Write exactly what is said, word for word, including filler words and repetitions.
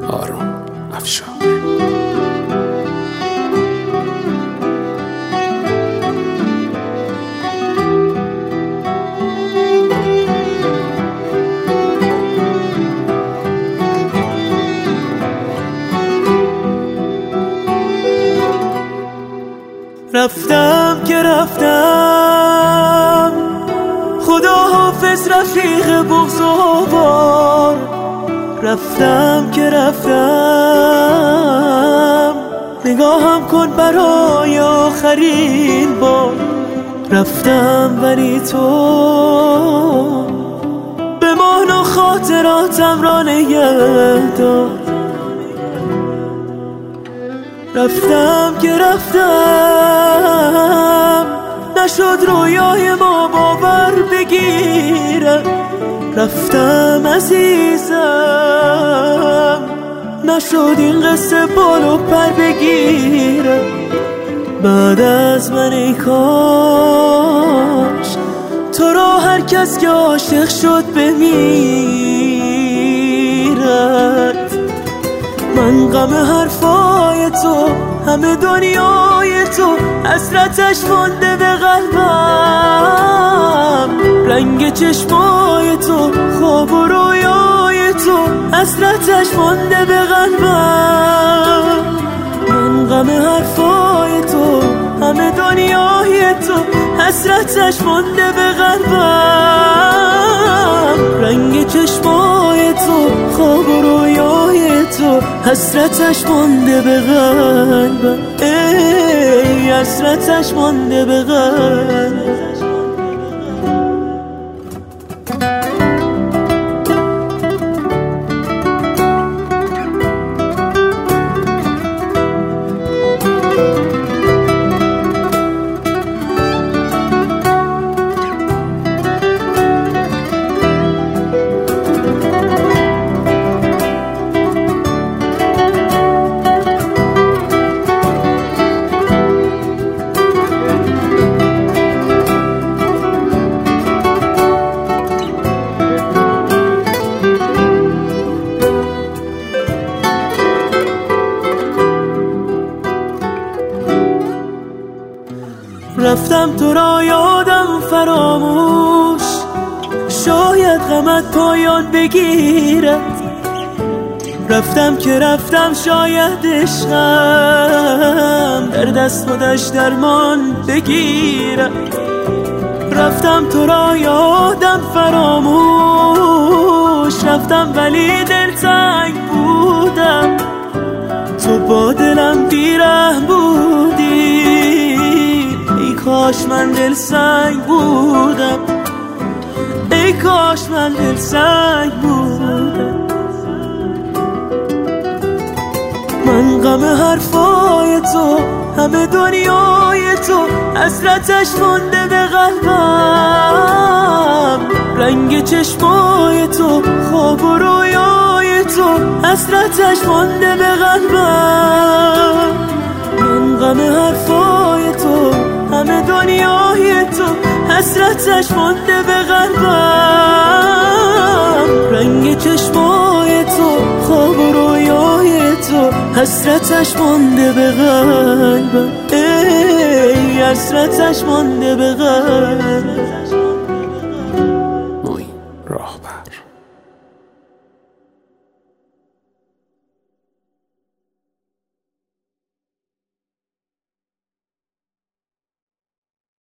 آرون افشار. رفتم که رفتم، خدا حافظ رفیق بغض و بار. رفتم که رفتم، نگاهم کن برای آخرین بار. رفتم ولی تو بمان و خاطراتم را نگه دار. رفتم که رفتم، نشد رویای ما باور بگیره. رفتم عزیزم، نشد این قصه بال و پر بگیره. بعد از من ای کاش تو را هر کس که عاشق شد بمیرد. من غم حرفای تو، همه دنیای تو، حسرتش مانده به قلبم. رنگ چشمای تو، خواب و رویای تو، حسرتش مانده به قلبم. من غم حرفای تو، همه دنیای تو، حسرتش مانده به قلبم. رنگ چشمای تو، خواب و رویای تو، حسرتش مانده به قلبم. ای حسرتش مانده به قلبم. رفتم تو را یادم فراموش، شاید غمت پایان بگیرد. رفتم که رفتم، شاید عشقم در دست خودش درمان بگیرد. رفتم تو را یادم فراموش، رفتم ولی دلتنگ بودم. تو با دلم بیرحم بودی، کاش من دل سنگ بودم. ای کاش من دل سنگ بودم. من غم حرفای تو، همه دنیای تو، حسرتش مانده به قلبم. رنگ چشمای تو، خواب و رویای تو، حسرتش مانده به قلبم. من غم حرفای تو، همه دنیای تو، حسرتش مانده به قلبم. رنگ چشمای تو، خواب و رویای تو، حسرتش مانده به قلبم. ای حسرتش مانده به قلبم.